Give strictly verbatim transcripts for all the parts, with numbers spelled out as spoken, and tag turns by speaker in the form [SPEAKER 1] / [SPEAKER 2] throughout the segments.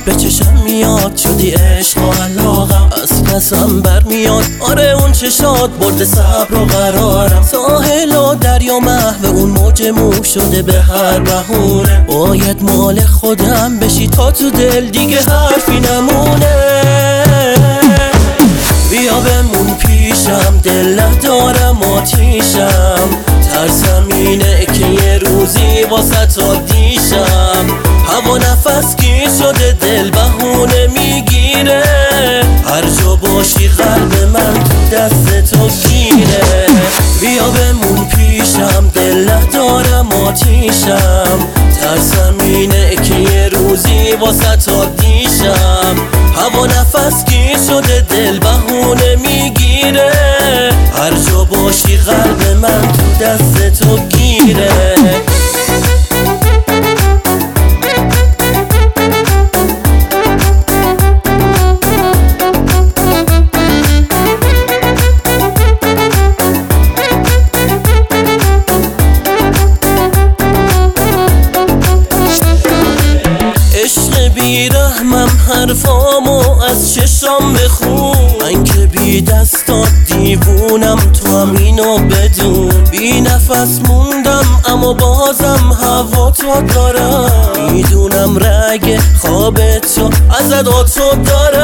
[SPEAKER 1] به چشم میاد شدی عشق و علاقم، از پسم برمیاد آره اون چشات برده صبر و قرارم. ساحل و دریا محو اون موج مو شده به هر بهونه، باید مال خودم بشی تا تو دل دیگه حرفی نمونه. بیا بمون پیشم دل ندارم آتیشم، ترسم اینه که یه روزی واسه تا دیشم. هوا نفس گیر شده دل بهونه میگیره، هر جا باشی قلب من تو دست تو گیره. بیا بمون پیشم دل ندارم آتیشم، ترسم اینه که یه روزی واسه تا دیشم. هوا نفس گیر شده دل بهونه میگیره، هر جا باشی قلب من تو دست تو گیره. بیرحمم حرفامو از چشام بخون، من که بی دستات دیوونم تو هم اینو بدون. بی نفس موندم اما بازم هوا تو دارم، میدونم رگ خواب تو از اداتو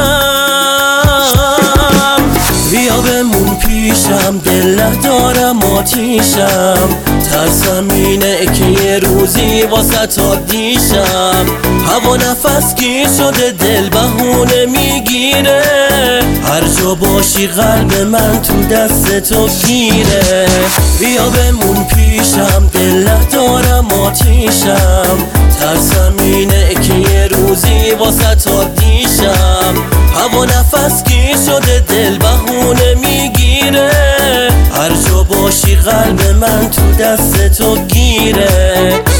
[SPEAKER 1] دارم. بیا بمون پیشم دل ندارم آتیشم، ترسم اینه که یه روزی واسه تا دیشم. هوا نفس گیر شده دل بهونه میگیره، هر جا باشی قلب من تو دست تو گیره. بیا بمون پیشم دل ندارم آتیشم، ترسم اینه که یه روزی واسه تا دیشم. هوا نفس گیر شده دل بهونه میگیره، هر جا باشی قلب من تو دست تو گیره.